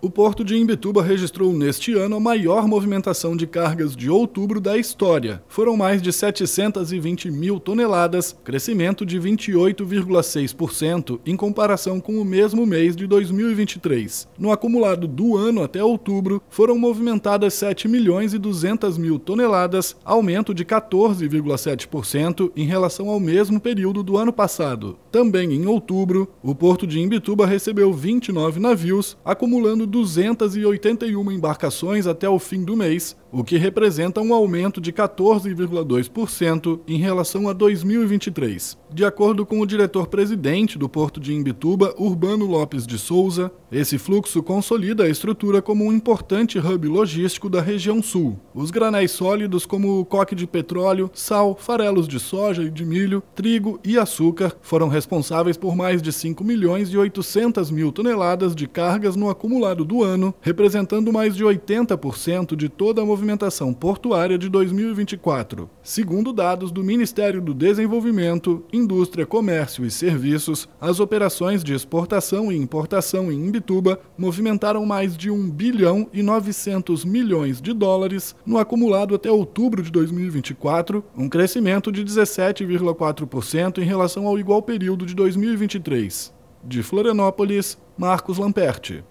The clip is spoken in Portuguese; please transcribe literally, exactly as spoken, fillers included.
O porto de Imbituba registrou neste ano a maior movimentação de cargas de outubro da história. Foram mais de setecentas e vinte mil toneladas, crescimento de vinte e oito vírgula seis por cento em comparação com o mesmo mês de dois mil e vinte e três. No acumulado do ano até outubro, foram movimentadas sete milhões e duzentas mil toneladas, aumento de quatorze vírgula sete por cento em relação ao mesmo período do ano passado. Também em outubro, o porto de Imbituba recebeu vinte e nove navios, acumulando duzentas e oitenta e uma embarcações até o fim do mês, o que representa um aumento de quatorze vírgula dois por cento em relação a dois mil e vinte e três. De acordo com o diretor-presidente do Porto de Imbituba, Urbano Lopes de Souza, esse fluxo consolida a estrutura como um importante hub logístico da região sul. Os granéis sólidos como o coque de petróleo, sal, farelos de soja e de milho, trigo e açúcar foram responsáveis por mais de cinco milhões e oitocentas mil toneladas de cargas no acumulado do ano, representando mais de oitenta por cento de toda a movimentação portuária de dois mil e vinte e quatro. Segundo dados do Ministério do Desenvolvimento, Indústria, Comércio e Serviços, as operações de exportação e importação em Imbituba movimentaram mais de um bilhão e novecentos milhões de dólares no acumulado até outubro de dois mil e vinte e quatro, um crescimento de dezessete vírgula quatro por cento em relação ao igual período de dois mil e vinte e três. De Florianópolis, Marcos Lamperti.